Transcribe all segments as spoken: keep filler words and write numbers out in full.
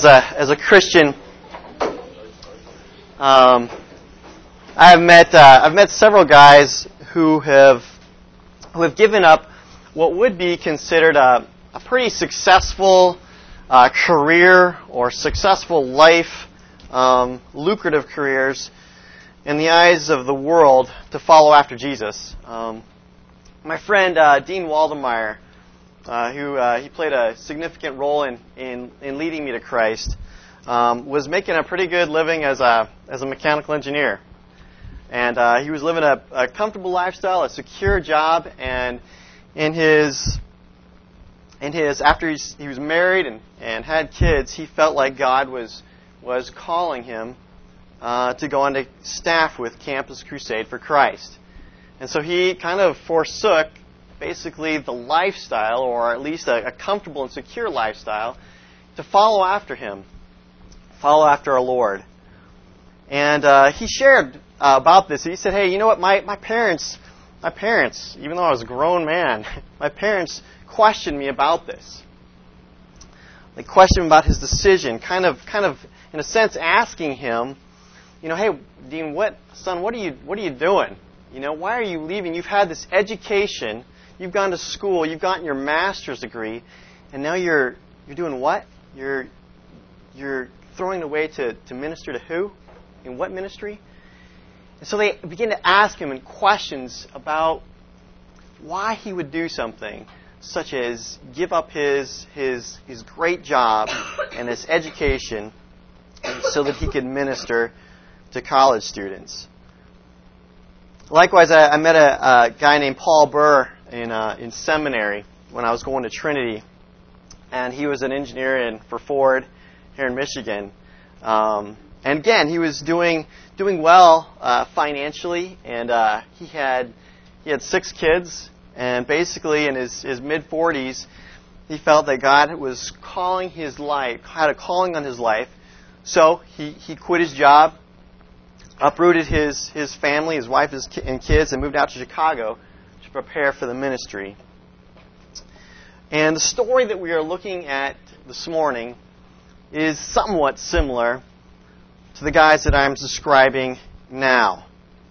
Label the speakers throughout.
Speaker 1: As a, as a Christian, um, I've met uh, I've met several guys who have who have given up what would be considered a, a pretty successful uh, career or successful life, um, lucrative careers in the eyes of the world to follow after Jesus. Um, my friend uh, Dean Waldemeyer, uh, who uh, he played a significant role in, in, in leading me to Christ, um, was making a pretty good living as a as a mechanical engineer. And uh, he was living a, a comfortable lifestyle, a secure job, and in his in his after he's, he was married and, and had kids, he felt like God was was calling him uh, to go on to staff with Campus Crusade for Christ. And so he kind of forsook basically the lifestyle, or at least a, a comfortable and secure lifestyle, to follow after him, follow after our Lord. And uh, he shared uh, about this. He said, "Hey, you know what? My my parents, my parents, even though I was a grown man, my parents questioned me about this. They questioned him about his decision, kind of, kind of, in a sense, asking him, you know, hey, Dean, what, son, what are you, what are you doing? You know, why are you leaving? You've had this education, you've gone to school, you've gotten your master's degree, and now you're you're doing what? You're you're throwing it away to, to minister to who? In what ministry?" And so they begin to ask him questions about why he would do something such as give up his his his great job and his education so that he could minister to college students. Likewise, I, I met a, a guy named Paul Burr in uh, in seminary when I was going to Trinity, and he was an engineer in, for Ford here in Michigan. Um, and again, he was doing doing well uh, financially, and uh, he had he had six kids, and basically in his, his mid forties, he felt that God was calling his life, had a calling on his life, so he, he quit his job, uprooted his, his family, his wife his, and kids, and moved out to Chicago to prepare for the ministry. And the story that we are looking at this morning is somewhat similar to the guys that I'm describing now.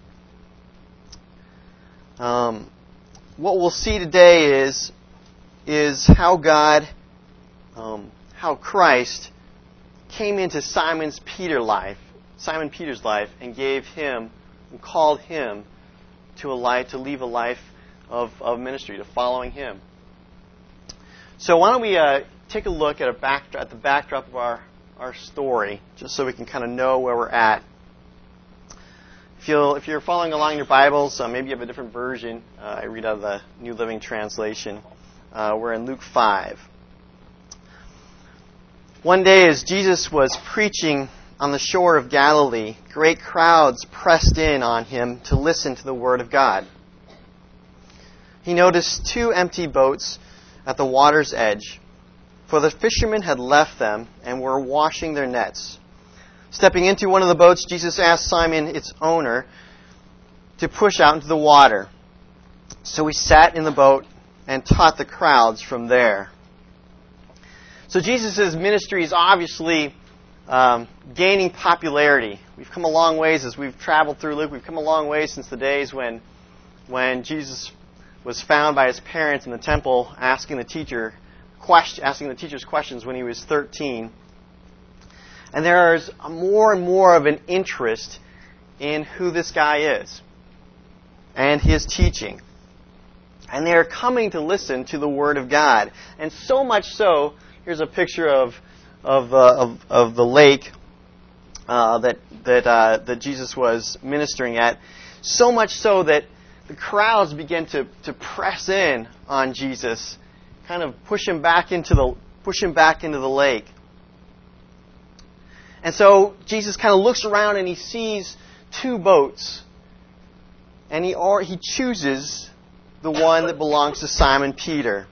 Speaker 1: Um, what we'll see today is is how God, um, how Christ came into Simon's Peter life, Simon Peter's life, and gave him and called him to a life to leave a life of, of ministry, to following him. So why don't we uh, take a look at a backdrop, at the backdrop of our our story, just so we can kind of know where we're at. If, you'll, if you're following along in your Bibles, uh, maybe you have a different version. Uh, I read out of the New Living Translation. Uh, we're in Luke five. One day as Jesus was preaching on the shore of Galilee, great crowds pressed in on him to listen to the word of God. He noticed two empty boats at the water's edge, for the fishermen had left them and were washing their nets. Stepping into one of the boats, Jesus asked Simon, its owner, to push out into the water. So he sat in the boat and taught the crowds from there. So Jesus' ministry is obviously um, gaining popularity. We've come a long ways as we've traveled through Luke. We've come a long way since the days when, when Jesus was found by his parents in the temple asking the teacher question, asking the teachers questions when he was thirteen. And there is more and more of an interest in who this guy is and his teaching. And they are coming to listen to the Word of God. And so much so, here's a picture of of uh, of, of the lake uh, that that uh, that Jesus was ministering at. So much so that the crowds began to, to press in on Jesus, kind of push him back into the push him back into the lake. And so Jesus kind of looks around and he sees two boats, and he or, he chooses the one that belongs to Simon Peter.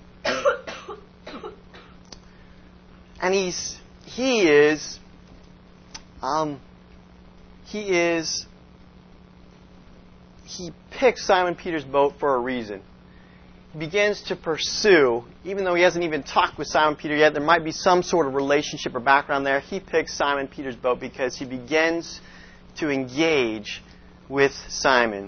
Speaker 1: And he's he is um he is he picks Simon Peter's boat for a reason. begins to pursue, even though he hasn't even talked with Simon Peter yet, there might be some sort of relationship or background there. He picks Simon Peter's boat because he begins to engage with Simon.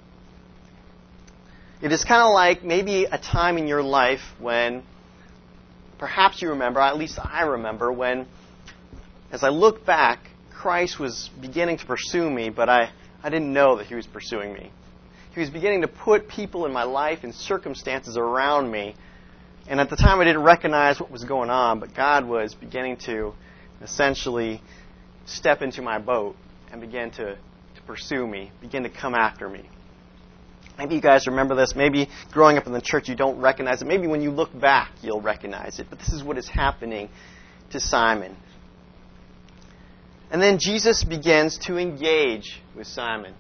Speaker 1: It is kind of like maybe a time in your life when perhaps you remember, at least I remember, when as I look back, Christ was beginning to pursue me, but I, I didn't know that he was pursuing me. He was beginning to put people in my life and circumstances around me. And at the time I didn't recognize what was going on, but God was beginning to essentially step into my boat and begin to, to pursue me, begin to come after me. Maybe you guys remember this. Maybe growing up in the church you don't recognize it. Maybe when you look back you'll recognize it. But this is what is happening to Simon. And then Jesus begins to engage with Simon.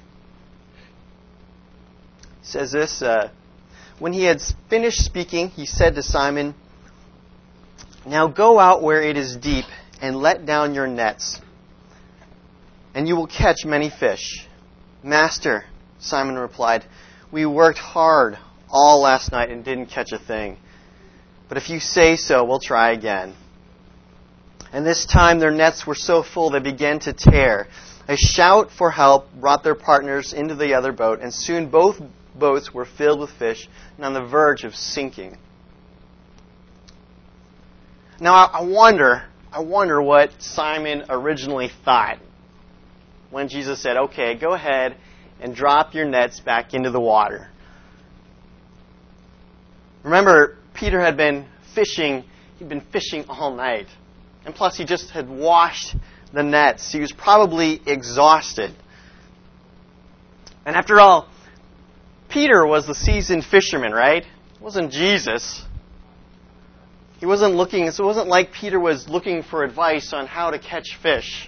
Speaker 1: He says this, uh, when he had finished speaking, he said to Simon, "Now go out where it is deep and let down your nets, and you will catch many fish." "Master," Simon replied, "we worked hard all last night and didn't catch a thing. But if you say so, we'll try again." And this time their nets were so full they began to tear. A shout for help brought their partners into the other boat, and soon both boats were filled with fish and on the verge of sinking. Now I wonder, I wonder what Simon originally thought when Jesus said, "Okay, go ahead and drop your nets back into the water." Remember, Peter had been fishing, he'd been fishing all night. And plus he just had washed the nets. He was probably exhausted. And after all, Peter was the seasoned fisherman, right? It wasn't Jesus. He wasn't looking, so it wasn't like Peter was looking for advice on how to catch fish.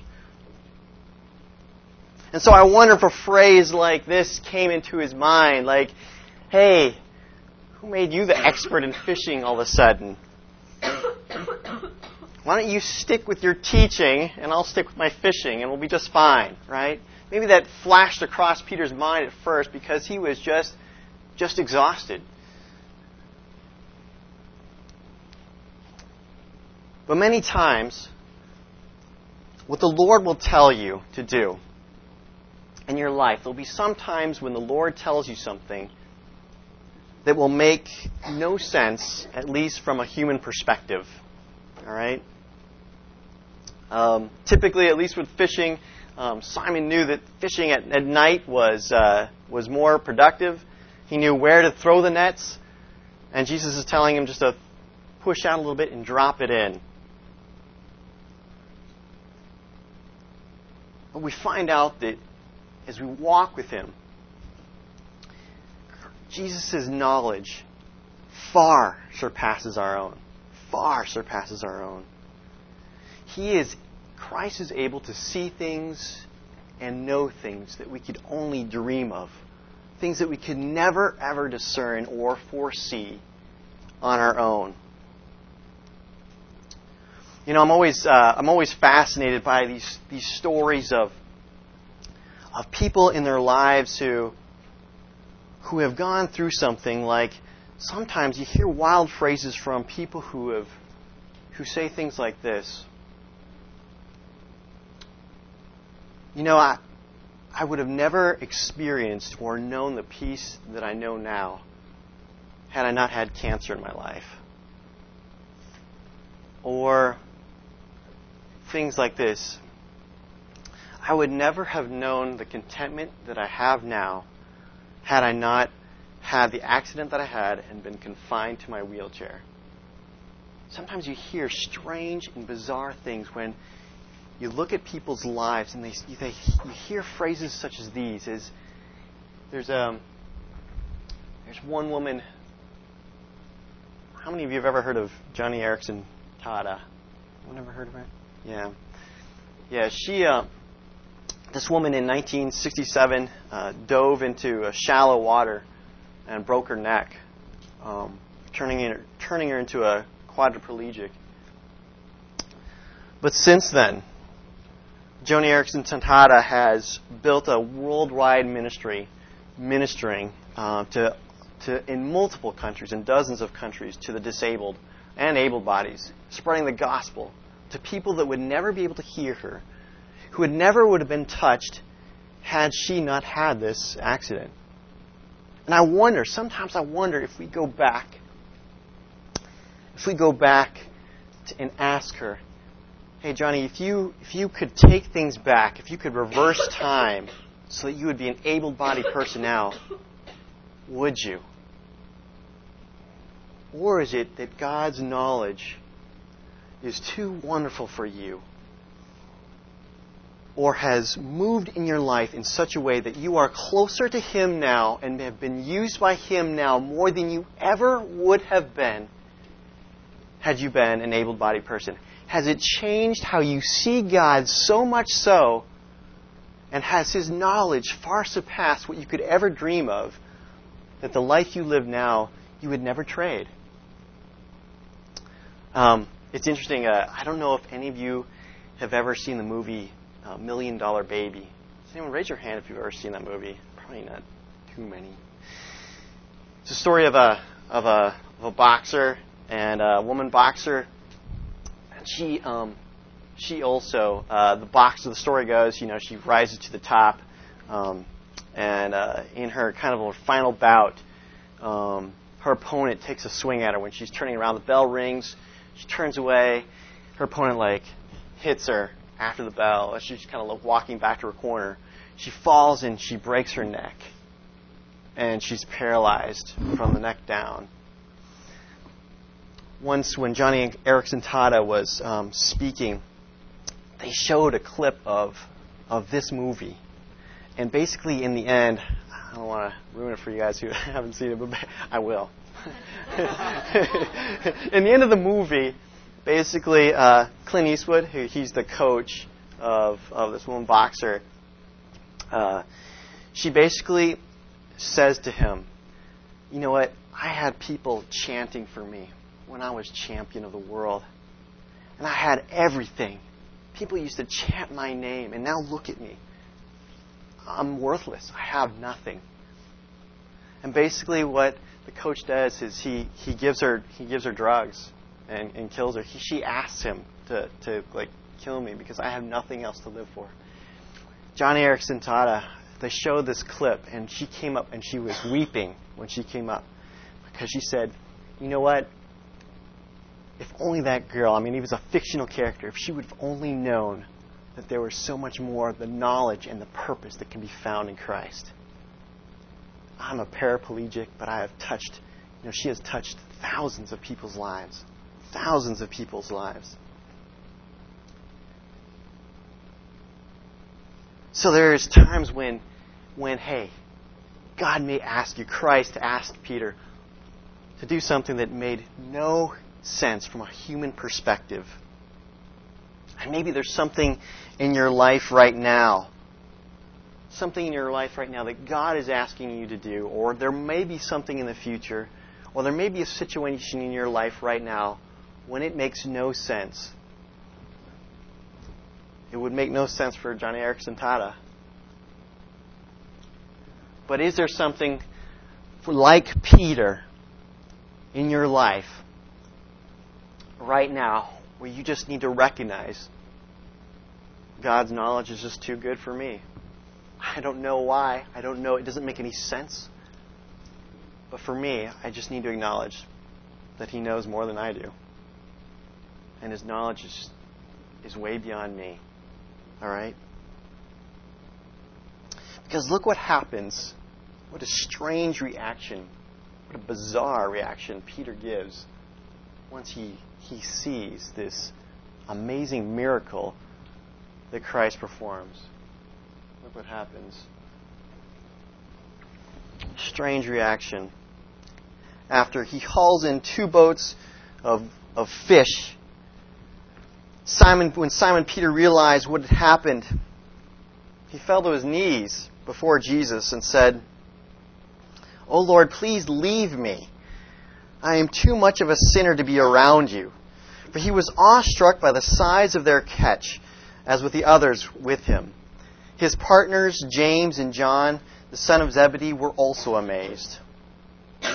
Speaker 1: And so I wonder if a phrase like this came into his mind, like, "Hey, who made you the expert in fishing all of a sudden? Why don't you stick with your teaching and I'll stick with my fishing and we'll be just fine," right? Maybe that flashed across Peter's mind at first because he was just, just exhausted. But many times, what the Lord will tell you to do in your life, there'll be some times when the Lord tells you something that will make no sense, at least from a human perspective. All right? Um, typically, at least with fishing, um, Simon knew that fishing at, at night was uh, was more productive. He knew where to throw the nets, and Jesus is telling him just to push out a little bit and drop it in. But we find out that as we walk with him, Jesus' knowledge far surpasses our own. Far surpasses our own. He is, Christ is able to see things and know things that we could only dream of. Things that we could never, ever discern or foresee on our own. You know, I'm always uh, I'm always fascinated by these these stories of of people in their lives who who have gone through something. Like sometimes you hear wild phrases from people who have who say things like this. You know, I I would have never experienced or known the peace that I know now had I not had cancer in my life. Or things like this. I would never have known the contentment that I have now had I not had the accident that I had and been confined to my wheelchair. Sometimes you hear strange and bizarre things when you look at people's lives and they, they you hear phrases such as these. Is there's um there's one woman. How many of you have ever heard of Joni Eareckson Tada? Anyone ever heard of her? Yeah. Yeah, she, uh, this woman in nineteen sixty-seven uh, dove into uh, shallow water and broke her neck, um, turning, in, turning her into a quadriplegic. But since then, Joni Eareckson Tada has built a worldwide ministry ministering uh, to to in multiple countries, in dozens of countries, to the disabled and able bodies, spreading the gospel to people that would never be able to hear her, who would never would have been touched had she not had this accident. And I wonder, sometimes I wonder if we go back, if we go back to, and ask her, hey, Johnny, if you if you could take things back, if you could reverse time so that you would be an able-bodied person now, would you? Or is it that God's knowledge is too wonderful for you, or has moved in your life in such a way that you are closer to Him now and have been used by Him now more than you ever would have been had you been an able-bodied person? Has it changed how you see God so much so, and has His knowledge far surpassed what you could ever dream of, that the life you live now you would never trade? Um, it's interesting. Uh, I don't know if any of you have ever seen the movie uh, Million Dollar Baby. Does anyone raise your hand if you've ever seen that movie? Probably not too many. It's a story of a of a, of a boxer and a woman boxer. And she um, she also uh, the box of the story goes, you know, she rises to the top, um, and uh, in her kind of her final bout, um, her opponent takes a swing at her when she's turning around. The bell rings. She turns away. Her opponent, like, hits her after the bell as she's kind of like walking back to her corner. She falls and she breaks her neck. And she's paralyzed from the neck down. Once, when Johnny Erickson Tada was um, speaking, they showed a clip of of this movie. And basically, in the end, I don't want to ruin it for you guys who haven't seen it, but I will. In the end of the movie, basically, uh, Clint Eastwood, who he's the coach of of this woman boxer, uh, she basically says to him, "You know what? I had people chanting for me when I was champion of the world, and I had everything. People used to chant my name, and now look at me. I'm worthless. I have nothing." And basically, what the coach does is he, he gives her he gives her drugs and, and kills her. He, she asks him to, to like kill me because I have nothing else to live for. Johnny Erickson Tada, they showed this clip, and she came up and she was weeping when she came up because she said, "You know what? If only that girl," I mean, he was a fictional character, "if she would have only known that there was so much more of the knowledge and the purpose that can be found in Christ. I'm a paraplegic, but I have touched," you know, she has touched thousands of people's lives. Thousands of people's lives. So there's times when, when, hey, God may ask you, Christ asked Peter to do something that made no sense from a human perspective. And maybe there's something in your life right now, something in your life right now that God is asking you to do, or there may be something in the future, or there may be a situation in your life right now when it makes no sense. It would make no sense for Johnny Erickson Tada. But is there something like Peter in your life right now where you just need to recognize God's knowledge is just too good for me? I don't know why. I don't know. It doesn't make any sense. But for me, I just need to acknowledge that He knows more than I do. And His knowledge is, is way beyond me. All right? Because look what happens. What a strange reaction. What a bizarre reaction Peter gives once he, he sees this amazing miracle that Christ performs. Look what happens. Strange reaction. After he hauls in two boats of, of fish, Simon, when Simon Peter realized what had happened, he fell to his knees before Jesus and said, "O Lord, please leave me. I am too much of a sinner to be around you." For he was awestruck by the size of their catch, as with the others with him. His partners, James and John, the son of Zebedee, were also amazed.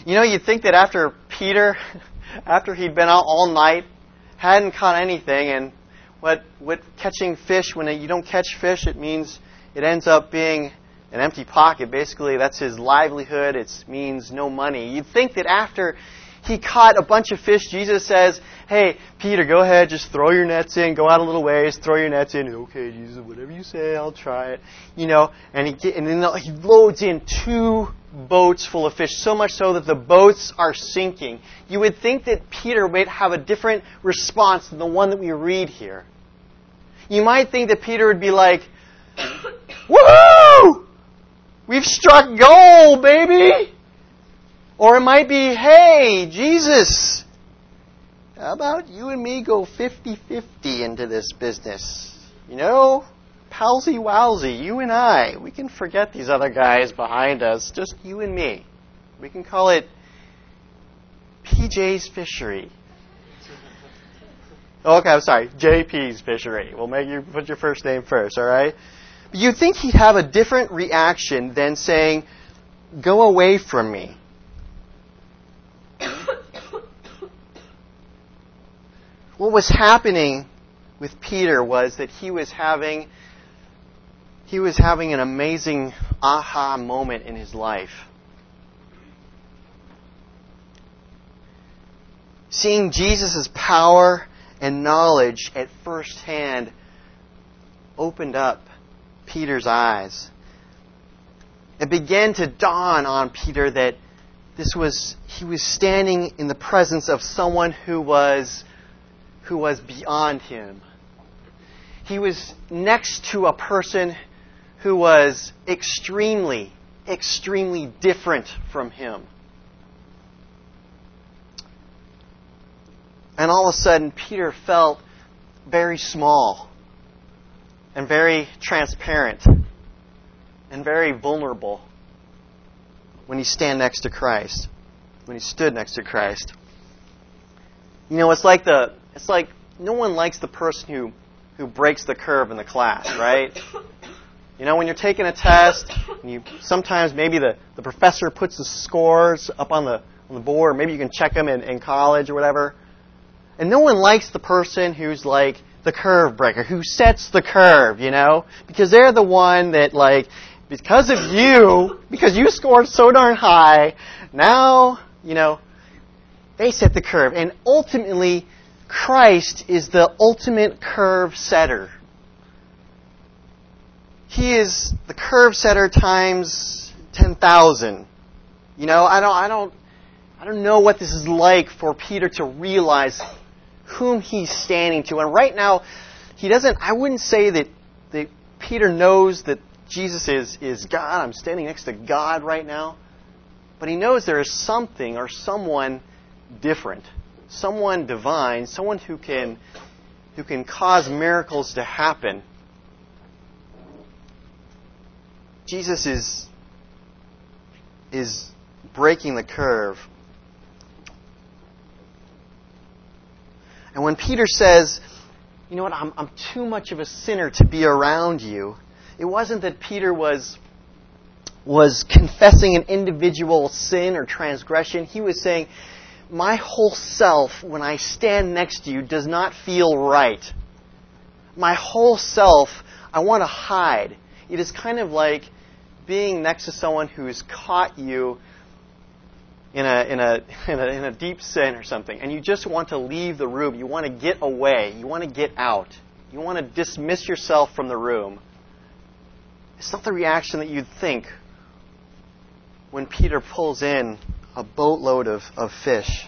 Speaker 1: You know, you'd think that after Peter, after he'd been out all night, hadn't caught anything, and what what catching fish, when you don't catch fish, it means it ends up being an empty pocket. Basically, that's his livelihood. It means no money. You'd think that after he caught a bunch of fish, Jesus says, hey, Peter, go ahead, just throw your nets in, go out a little ways, throw your nets in. Okay, Jesus, whatever you say, I'll try it. You know, and he get, and then he loads in two boats full of fish, so much so that the boats are sinking. You would think that Peter would have a different response than the one that we read here. You might think that Peter would be like, woohoo! We've struck gold, baby! Or it might be, hey, Jesus, how about you and me go fifty-fifty into this business? You know, palsy-wowsy, you and I. We can forget these other guys behind us, just you and me. We can call it P J's Fishery. Okay, I'm sorry, J P's Fishery. We'll make you put your first name first, all right? But you'd think he'd have a different reaction than saying, go away from me. What was happening with Peter was that he was having he was having an amazing aha moment in his life. Seeing Jesus' power and knowledge at first hand opened up Peter's eyes. It began to dawn on Peter that this was he was standing in the presence of someone who was who was beyond him. He was next to a person who was extremely, extremely different from him. And all of a sudden, Peter felt very small and very transparent and very vulnerable when he stand next to Christ, when he stood next to Christ. You know, it's like the it's like no one likes the person who, who breaks the curve in the class, right? You know, when you're taking a test, and you sometimes maybe the, the professor puts the scores up on the on the board, or maybe you can check them in, in college or whatever. And no one likes the person who's like the curve breaker, who sets the curve, you know? Because they're the one that, like, because of you, because you scored so darn high, now, you know, they set the curve. And ultimately, Christ is the ultimate curve setter. He is the curve setter times ten thousand. You know, I don't, I don't, I don't know what this is like for Peter to realize whom he's standing to. And right now, he doesn't, I wouldn't say that, that Peter knows that Jesus is, is God. I'm standing next to God right now. But he knows there is something or someone different. Someone divine. Someone who can, who can cause miracles to happen. Jesus is, is breaking the curve. And when Peter says, you know what, I'm, I'm too much of a sinner to be around you, it wasn't that Peter was, was confessing an individual sin or transgression. He was saying, my whole self, when I stand next to you, does not feel right. My whole self, I want to hide. It is kind of like being next to someone who has caught you in a, in a, in a, in a deep sin or something, and you just want to leave the room. You want to get away. You want to get out. You want to dismiss yourself from the room. It's not the reaction that you'd think when Peter pulls in a boatload of, of fish.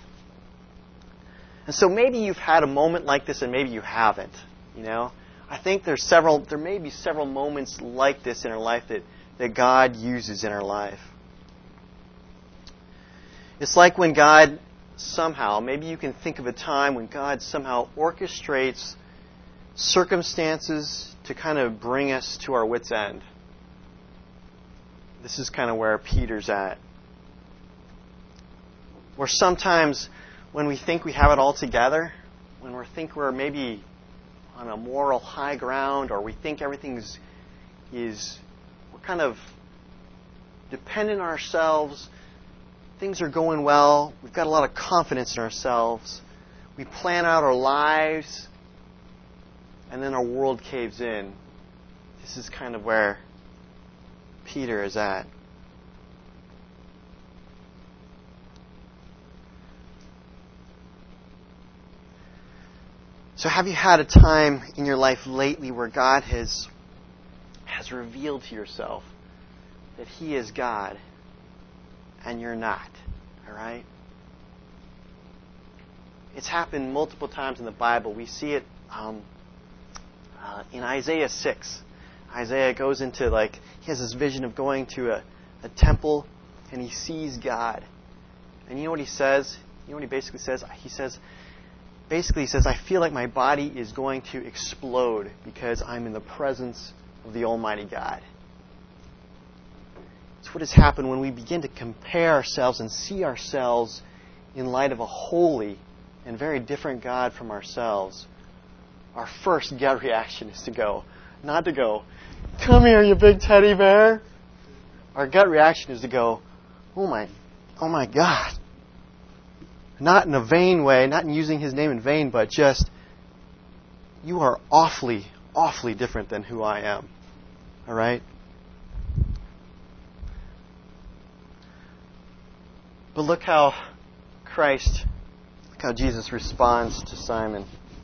Speaker 1: And so maybe you've had a moment like this and maybe you haven't. You know, I think there's several, there may be several moments like this in our life that, that God uses in our life. It's like when God somehow, maybe you can think of a time when God somehow orchestrates circumstances to kind of bring us to our wits' end. This is kind of where Peter's at. Where sometimes when we think we have it all together, when we think we're maybe on a moral high ground, or we think everything is, is we're kind of dependent on ourselves, things are going well. We've got a lot of confidence in ourselves. We plan out our lives, and then our world caves in. This is kind of where Peter is at. So have you had a time in your life lately where God has has revealed to yourself that He is God and you're not? All right? It's happened multiple times in the Bible. We see it um, uh, in Isaiah six. Isaiah goes into, like, he has this vision of going to a, a temple and he sees God. And you know what he says? You know what he basically says? He says, basically he says, I feel like my body is going to explode because I'm in the presence of the Almighty God. It's what has happened when we begin to compare ourselves and see ourselves in light of a holy and very different God from ourselves. Our first gut reaction is to go, not to go, come here, you big teddy bear. Our gut reaction is to go, oh my, oh my God. Not in a vain way, not in using His name in vain, but just, you are awfully, awfully different than who I am. All right? But look how Christ, look how Jesus responds to Simon.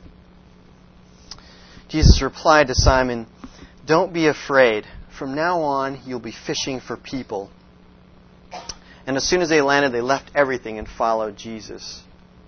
Speaker 1: Jesus replied to Simon, don't be afraid. From now on, you'll be fishing for people. And as soon as they landed, they left everything and followed Jesus.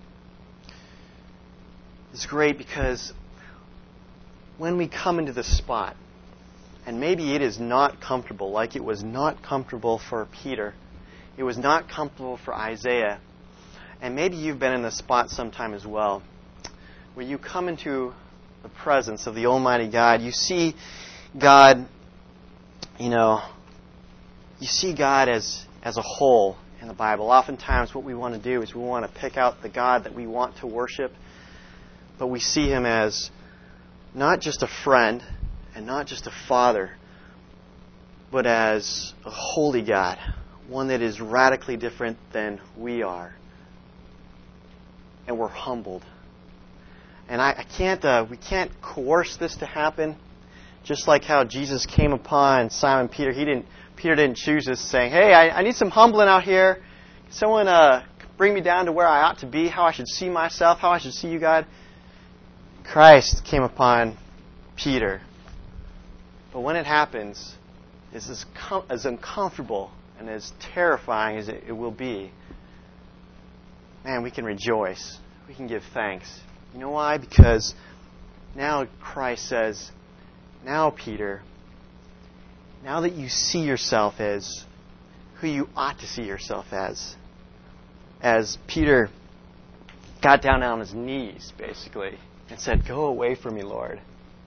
Speaker 1: It's great because when we come into this spot, and maybe it is not comfortable, like it was not comfortable for Peter, it was not comfortable for Isaiah, and maybe you've been in this spot sometime as well, where you come into the presence of the Almighty God, you see God, you know, you see God as as a whole in the Bible. Oftentimes what we want to do is we want to pick out the God that we want to worship, but we see Him as not just a friend and not just a father, but as a holy God, one that is radically different than we are. And we're humbled. And I, I can't, uh, we can't coerce this to happen. Just like how Jesus came upon Simon Peter, he didn't. Peter didn't choose this, saying, "Hey, I, I need some humbling out here. Can someone uh, bring me down to where I ought to be? How I should see myself? How I should see you, God?" Christ came upon Peter, but when it happens, it's as, com- as uncomfortable and as terrifying as it, it will be. Man, we can rejoice. We can give thanks. You know why? Because now Christ says, now, Peter, now that you see yourself as who you ought to see yourself as, as Peter got down on his knees, basically, and said, "Go away from me, Lord."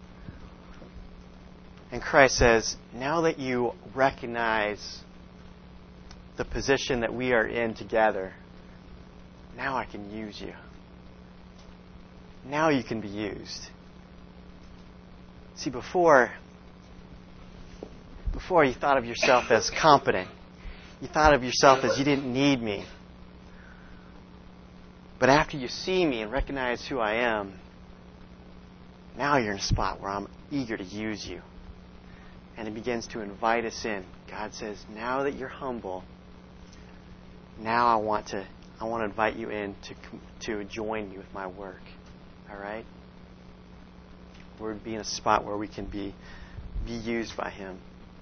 Speaker 1: And Christ says, now that you recognize the position that we are in together, now I can use you. Now you can be used. See, before, before you thought of yourself as competent. You thought of yourself as you didn't need me. But after you see me and recognize who I am, now you're in a spot where I'm eager to use you. And He begins to invite us in. God says, now that you're humble, now I want to I want to invite you in to to join me with my work. All right? We're be in a spot where we can be be used by Him.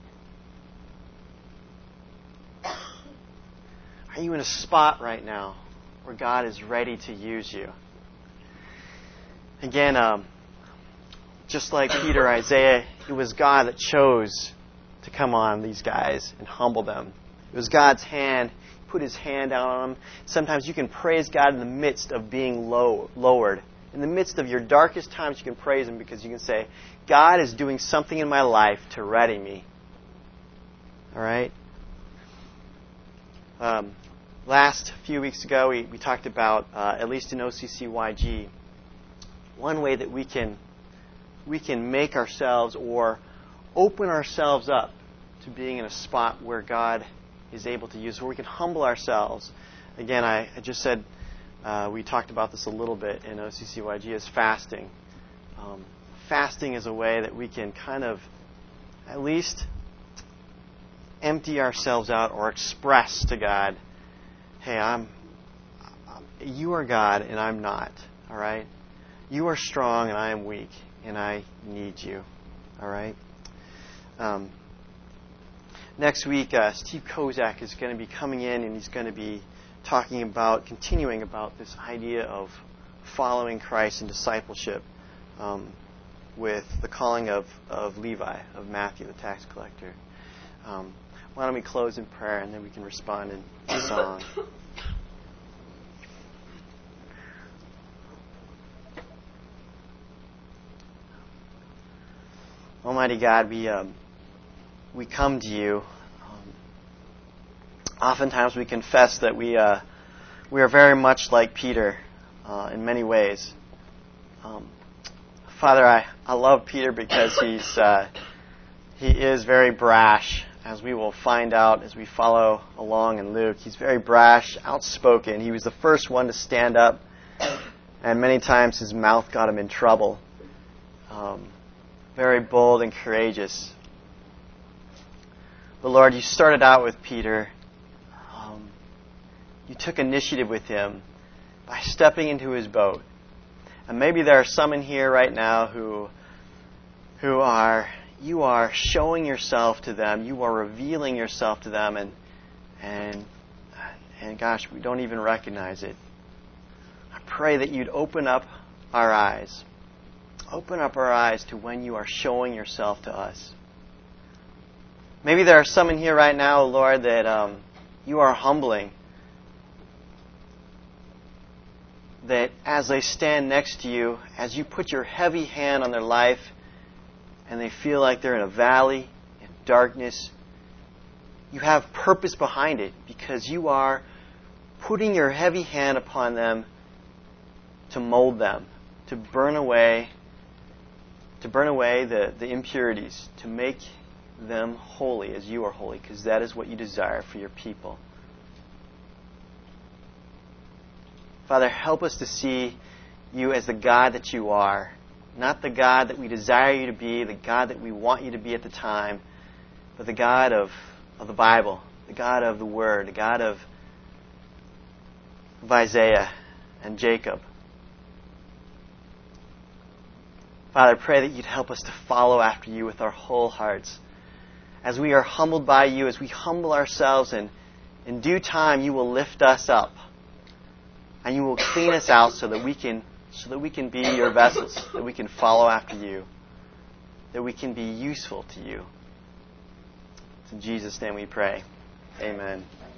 Speaker 1: Are you in a spot right now where God is ready to use you? Again, um, just like Peter, Isaiah, it was God that chose to come on these guys and humble them. It was God's hand. He put His hand out on them. Sometimes you can praise God in the midst of being low, lowered. In the midst of your darkest times, you can praise Him because you can say, God is doing something in my life to ready me. All right? Um, last few weeks ago, we, we talked about, uh, at least in O C C Y G, one way that we can we can make ourselves or open ourselves up to being in a spot where God is able to use, where we can humble ourselves again, I, I just said, uh, we talked about this a little bit in O C C Y G, is fasting. Um, fasting is a way that we can kind of at least empty ourselves out or express to God, hey, I'm, you are God and I'm not, all right? You are strong and I am weak and I need you, all right? Um, next week, uh, Steve Kozak is going to be coming in and he's going to be talking about, continuing about this idea of following Christ and discipleship um, with the calling of, of Levi, of Matthew, the tax collector. Um, why don't we close in prayer and then we can respond in song. Almighty God, we um, we come to you. Um, oftentimes we confess that we uh, we are very much like Peter uh, in many ways. Um, Father, I, I love Peter because he's uh, he is very brash, as we will find out as we follow along in Luke. He's very brash, outspoken. He was the first one to stand up, and many times his mouth got him in trouble. Um, very bold and courageous. But Lord, you started out with Peter. Um, you took initiative with him by stepping into his boat. And maybe there are some in here right now who, who are, you are showing yourself to them. You are revealing yourself to them, and and and gosh, we don't even recognize it. I pray that you'd open up our eyes. Open up our eyes to when you are showing yourself to us. Maybe there are some in here right now, Lord, that um, you are humbling. That as they stand next to you, as you put your heavy hand on their life, and they feel like they're in a valley, in darkness, you have purpose behind it because you are putting your heavy hand upon them to mold them, to burn away to burn away the, the impurities, to make them holy as you are holy, because that is what you desire for your people. Father, help us to see you as the God that you are, not the God that we desire you to be, the God that we want you to be at the time, but the God of, of the Bible, the God of the Word, the God of, of Isaiah and Jacob. Father, I pray that you'd help us to follow after you with our whole hearts. As we are humbled by you, as we humble ourselves, and in due time you will lift us up. And you will clean us out so that we can so that we can be your vessels, that we can follow after you, that we can be useful to you. It's in Jesus' name we pray. Amen.